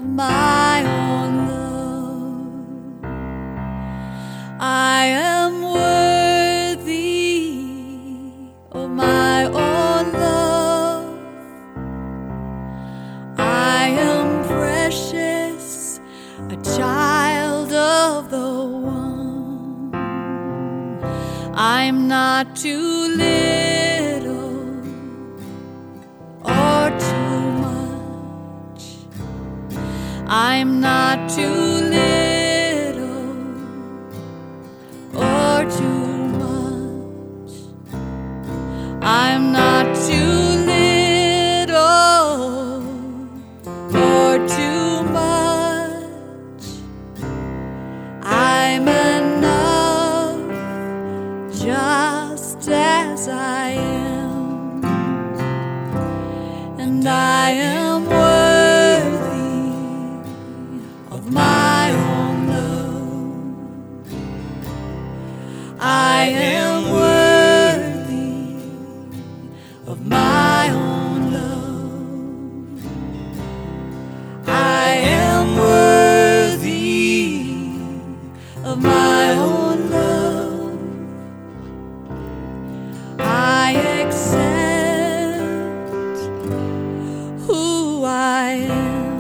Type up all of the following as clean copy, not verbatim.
of my own love. I am worthy of my own love. I am precious, a child of the One. I'm not too little or too much. I'm not too little or too much. I'm not too little or too much. I'm enough just as I am, and I am worthy of my own love. I am worthy of my own love. I am worthy of my own love. I accept who I am,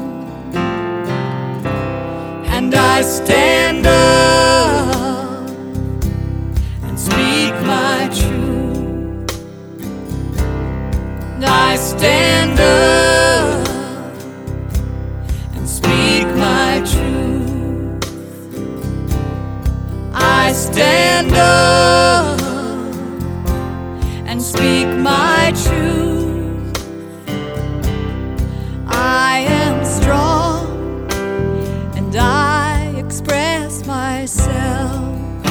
and I stand up and speak my truth. I stand up and speak my truth. I stand up and speak my truth. I am strong and I express myself,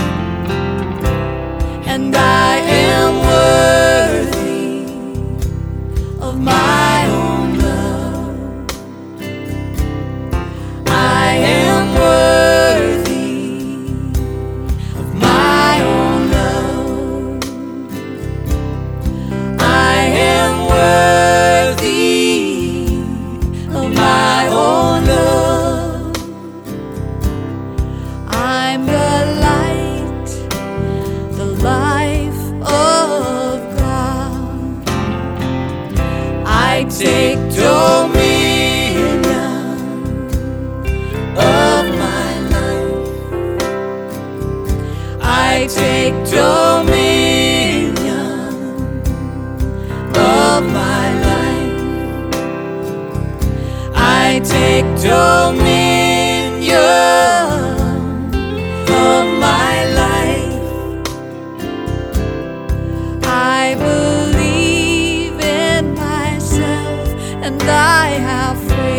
and I am worthy of my own love. I am worthy of my own love. I am worthy of my own love. I'm the light, the life of God. I take dominion of my life. I take dominion of my life. I take dominion of my life. I believe in myself, and I have faith.